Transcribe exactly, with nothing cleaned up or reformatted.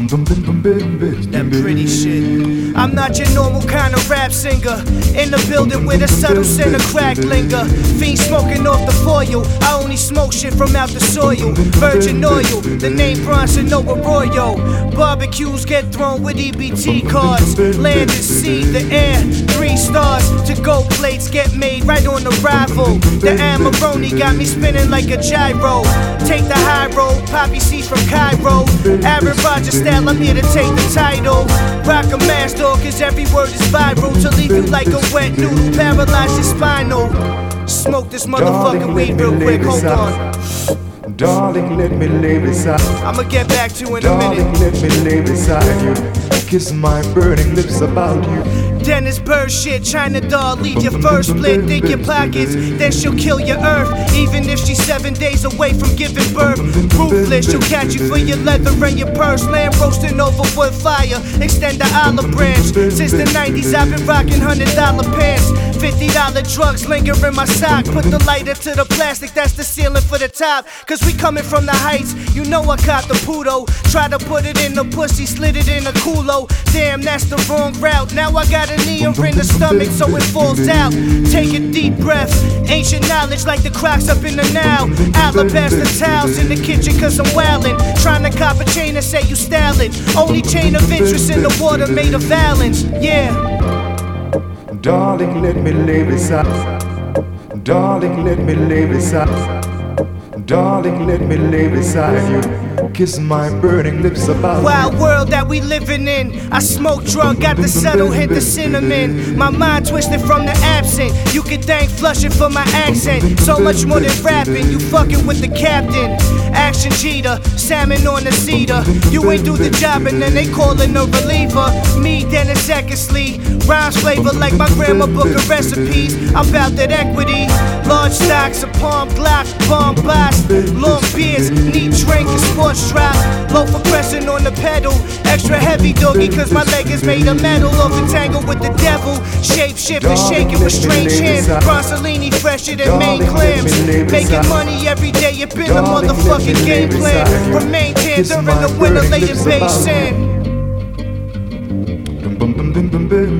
That pretty shit. I'm not your normal kind of rap singer. In the building with a subtle scent of crack linger. Fiend smoking off the foil. I only smoke shit from out the soil. Virgin oil, the name Bronson Arroyo. Barbecues get thrown with E B T cards. Land and sea, the air, three stars. To go plates get made right on arrival. The Amarone got me spinning like a gyro. Take the high road, poppy seeds from Cairo. Aaron Rodgers style, I'm here to take the title. Rock a mask though, cause every word is viral. To leave you like a wet noodle, paralyze your spinal. Smoke this motherfucking weed real quick, hold on. Darling, let me lay beside. I'ma get back to you in a Darling, minute. let me lay beside you. Kiss my burning lips about you. Dennis Bird shit, China doll, leave your first split, think your pockets, then she'll kill your earth. Even if she's seven days away from giving birth. Ruthless, she'll catch you for your leather and your purse. Lamb roasting over wood fire, extend the olive branch. Since the nineties I've been rocking hundred dollar pants. Fifty dollar drugs linger in my sock. Put the lighter to the plastic, that's the ceiling for the top. Cause we coming from the heights, you know I caught the puto. Try to put it in the pussy, slid it in a culo. Damn, that's the wrong route. Now I got a knee in the stomach so it falls out. Take a deep breath, ancient knowledge like the Crocs up in the now. Alabaster towels in the kitchen cause I'm wildin'. Trying to cop a chain and say you stylin'. Only chain of interest in the water made of valance, yeah. Darling, let me lay beside. Darling, let me lay beside. Darling, let me lay beside you. Kiss my burning lips about Wild world that we living in. I smoke drug, got the subtle hint of cinnamon. My mind twisted from the absent. You can thank Flushing for my accent. So much more than rapping, you fucking with the captain. Action cheater, salmon on the cedar. You ain't do the job and then they callin' a reliever. Me, Dennis Eckersley. Rhymes flavor like my grandma book of recipes. I'm about that equity. Large stocks, a palm Glock, bomb boss. Long beers, neat drink, a sports drop. Low for pressing on the pedal. Extra heavy doggy, cause my leg is made of metal. Overtangled with the devil. Shape shift and shaking with strange hands. Bronzolini fresher than Maine clams. Making money every day, it been a motherfucking game plan. Remain tan during the winter late in Bay Sand.